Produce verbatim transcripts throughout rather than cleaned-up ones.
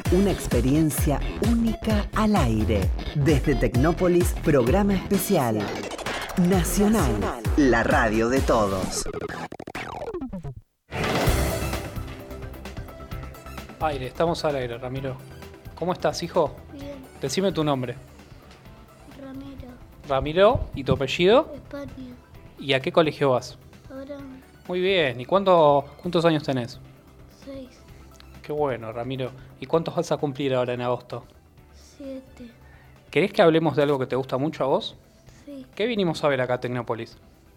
Una experiencia única al aire. Desde Tecnópolis, programa especial. Nacional, la radio de todos. Aire, estamos al aire, Ramiro. ¿Cómo estás, hijo? Bien. Decime tu nombre. Ramiro. Ramiro, ¿y tu apellido? España. ¿Y a qué colegio vas? Ahora Muy bien. ¿Y cuánto, cuántos años tenés? seis, Qué bueno, Ramiro. ¿Y cuántos vas a cumplir ahora en agosto? siete. ¿Querés que hablemos de algo que te gusta mucho a vos? Sí. ¿Qué vinimos a ver acá a Tecnópolis?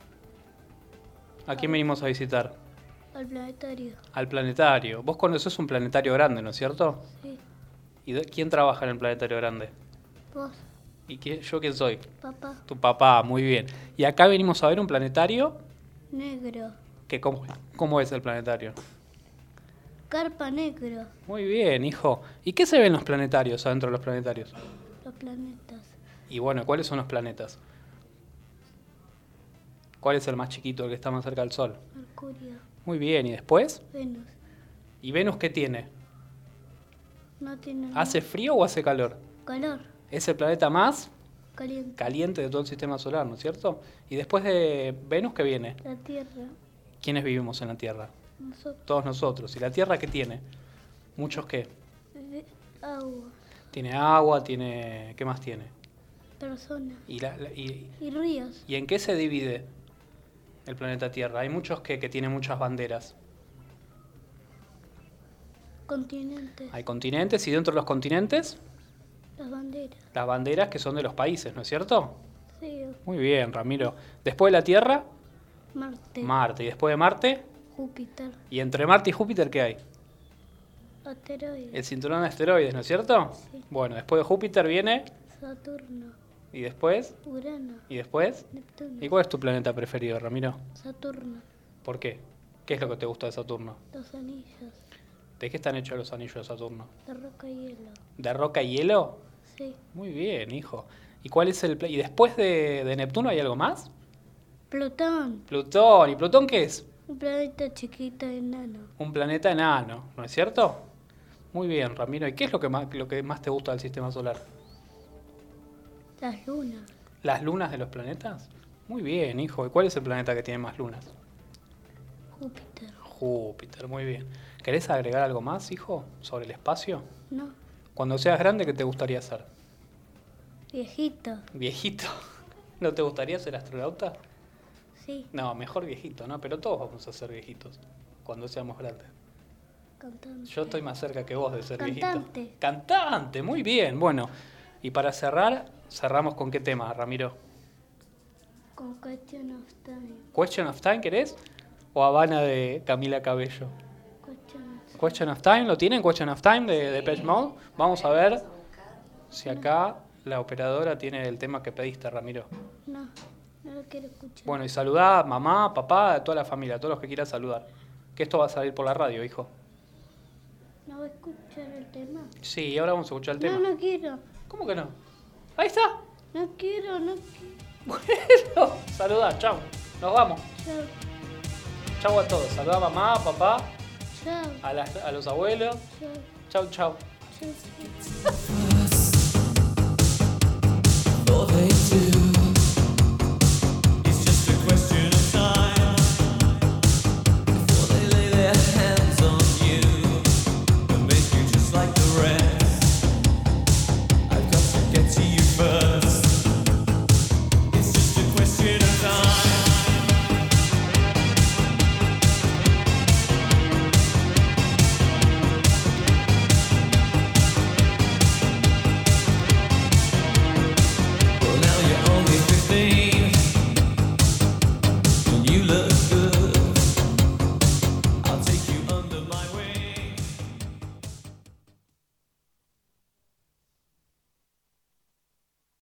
¿A quién venimos a visitar? Al planetario. Al planetario. Vos conocés un planetario grande, ¿no es cierto? Sí. ¿Y de- quién trabaja en el planetario grande? Vos, ¿Y quién, yo quién soy? papá. Tu papá, muy bien. Y acá venimos a ver un planetario Negro. que cómo, cómo es el planetario. Carpa negro. Muy bien, hijo. ¿Y qué se ven los planetarios adentro de los planetarios? Los planetas. Y bueno, ¿cuáles son los planetas? ¿Cuál es el más chiquito, el que está más cerca del Sol? Mercurio. Muy bien, ¿y después? Venus. ¿Y Venus qué tiene? No tiene ¿Hace frío o hace calor? calor. Es el planeta más Caliente. caliente de todo el sistema solar, ¿no es cierto? Y después de Venus, ¿qué viene? La tierra. ¿Quiénes vivimos en la Tierra? Nosotros. Todos nosotros. ¿Y la Tierra qué tiene? ¿Muchos qué? De agua. Tiene agua, tiene... ¿Qué más tiene? Personas. ¿Y, la- la- y, Y ríos. ¿y en qué se divide el planeta Tierra? Hay muchos que, que tienen muchas banderas. Continentes. Hay continentes y dentro de los continentes, Las banderas. las banderas que son de los países, ¿no es cierto? Sí. Muy bien, Ramiro. Después de la Tierra, Marte. Marte. Y después de Marte, Júpiter. y entre Marte y Júpiter, ¿qué hay? Asteroides. El cinturón de asteroides, ¿no es cierto? Sí. Bueno, después de Júpiter viene, Saturno. y después, Urano. y después. Neptuno. ¿Y cuál es tu planeta preferido, Ramiro? Saturno. ¿Por qué? ¿Qué es lo que te gusta de Saturno? Los anillos. ¿De qué están hechos los anillos de Saturno? De roca y hielo. ¿De roca y hielo? Sí. Muy bien, hijo. ¿Y cuál es el pla- ¿Y después de, de Neptuno hay algo más? Plutón. Plutón. ¿Y Plutón qué es? Un planeta chiquito enano. Un planeta enano, ¿no es cierto? Muy bien, Ramiro. ¿Y qué es lo que más, lo que más te gusta del sistema solar? Las lunas. ¿Las lunas de los planetas? Muy bien, hijo. ¿Y cuál es el planeta que tiene más lunas? Júpiter. Júpiter, muy bien. ¿Querés agregar algo más, hijo, sobre el espacio? No. Cuando seas grande, ¿qué te gustaría ser? Viejito. ¿Viejito? ¿No te gustaría ser astronauta? Sí. No, mejor viejito, ¿no? Pero todos vamos a ser viejitos cuando seamos grandes. Cantante. Yo estoy más cerca que vos de ser Cantante. viejito. Cantante, muy bien. Bueno, y para cerrar, cerramos con qué tema, Ramiro. Con Question of Time. ¿Question of Time querés? ¿O Habana de Camila Cabello? Question of Time. Question of Time, ¿lo tienen? Question of Time de Depeche Mode. Vamos a ver si acá la operadora tiene el tema que pediste, Ramiro. No. No lo quiero escuchar. Bueno, y saludá a mamá, papá, a toda la familia, a todos los que quieras saludar. Que esto va a salir por la radio, hijo. ¿No va a escuchar el tema? Sí, ahora vamos a escuchar el tema. No, no quiero. ¿Cómo que no? Ahí está. No quiero, no quiero. Bueno, saludá, chao. Nos vamos. Chao. Chau a todos. Saludá a mamá, papá, Chao. a, las- a los abuelos. Chao. Chau, chau. Chao.